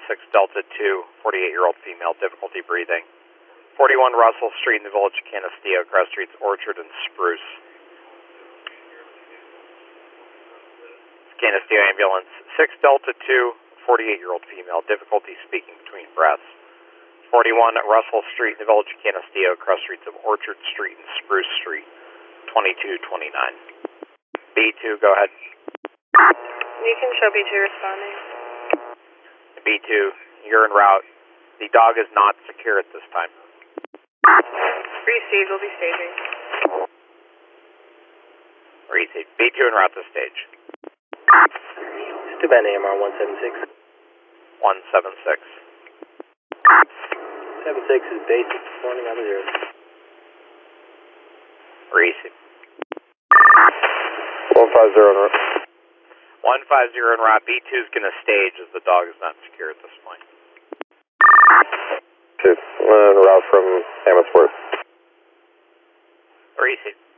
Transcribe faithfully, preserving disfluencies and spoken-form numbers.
six Delta two, forty-eight-year-old female, difficulty breathing. forty-one Russell Street in the village of Canisteo, cross streets Orchard and Spruce. Canisteo ambulance, six Delta two, forty-eight-year-old female, difficulty speaking between breaths. forty-one Russell Street in the village of Canisteo, cross streets of Orchard Street and Spruce Street, twenty-two twenty-nine. B two, go ahead. You can show B two responding. B two, you're en route. The dog is not secure at this time. Received, we'll be staging. Received. B two en route to stage. Steuben A M R one seven six. one seven six. seven six is basic, morning on the zero. Received. one five zero en route. one five zero en route. B two is going to stage as the dog is not secure at this point. Okay, en route from Amherst. Received.